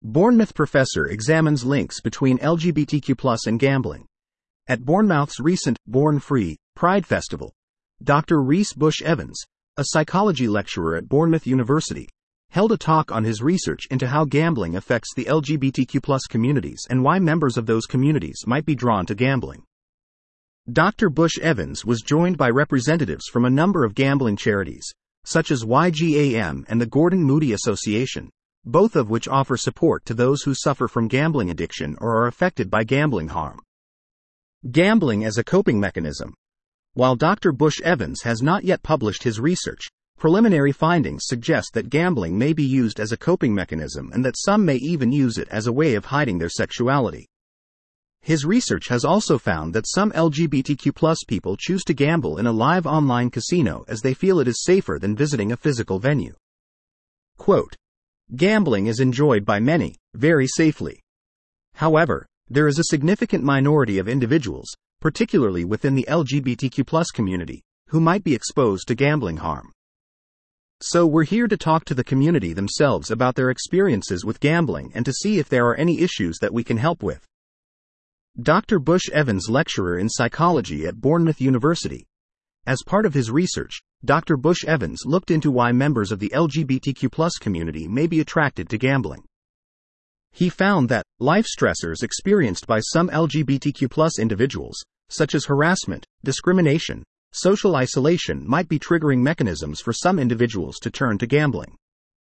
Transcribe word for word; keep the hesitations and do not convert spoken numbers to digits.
Bournemouth professor examines links between L G B T Q plus and gambling. At Bournemouth's recent Born Free Pride Festival, Doctor Rhys Bush Evans, a psychology lecturer at Bournemouth University, held a talk on his research into how gambling affects the L G B T Q plus communities and why members of those communities might be drawn to gambling. Doctor Bush Evans was joined by representatives from a number of gambling charities, such as Y G A M and the Gordon Moody Association, both of which offer support to those who suffer from gambling addiction or are affected by gambling harm. Gambling as a coping mechanism. While Doctor Bush Evans has not yet published his research, preliminary findings suggest that gambling may be used as a coping mechanism and that some may even use it as a way of hiding their sexuality. His research has also found that some L G B T Q plus people choose to gamble in a live online casino as they feel it is safer than visiting a physical venue. Quote, "Gambling is enjoyed by many, very safely. However, there is a significant minority of individuals, particularly within the L G B T Q plus community, who might be exposed to gambling harm. So we're here to talk to the community themselves about their experiences with gambling and to see if there are any issues that we can help with." Doctor Bush Evans, lecturer in psychology at Bournemouth University. As part of his research, Doctor Bush Evans looked into why members of the L G B T Q plus community may be attracted to gambling. He found that life stressors experienced by some L G B T Q plus individuals, such as harassment, discrimination, social isolation, might be triggering mechanisms for some individuals to turn to gambling.